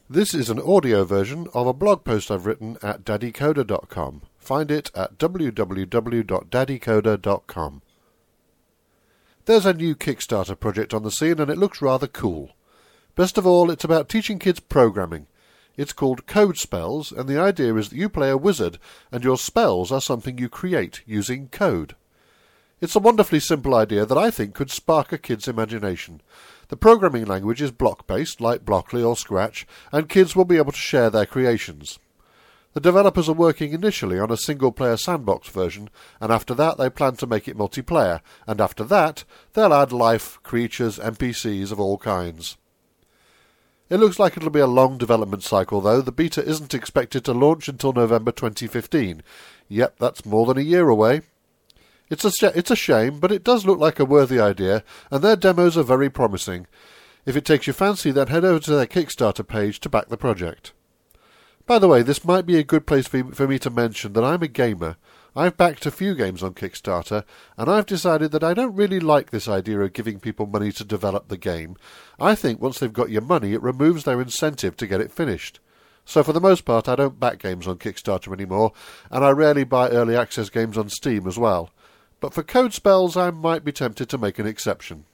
This is an audio version of a blog post I've written at daddycoder.com. Find it at www.daddycoder.com. There's a new Kickstarter project on the scene and it looks rather cool. Best of all, it's about teaching kids programming. It's called Code Spells, and the idea is that you play a wizard and your spells are something you create using code. It's a wonderfully simple idea that I think could spark a kid's imagination. The programming language is block-based, like Blockly or Scratch, and kids will be able to share their creations. The developers are working initially on a single-player sandbox version, and after that they plan to make it multiplayer, and after that they'll add life, creatures, NPCs of all kinds. It looks like it'll be a long development cycle, though. The beta isn't expected to launch until November 2015. Yep, that's more than a year away. It's a shame, but it does look like a worthy idea, and their demos are very promising. If it takes your fancy, then head over to their Kickstarter page to back the project. By the way, this might be a good place for me to mention that I'm a gamer. I've backed a few games on Kickstarter, and I've decided that I don't really like this idea of giving people money to develop the game. I think once they've got your money, it removes their incentive to get it finished. So for the most part, I don't back games on Kickstarter anymore, and I rarely buy early access games on Steam as well. But for Code Spells, I might be tempted to make an exception.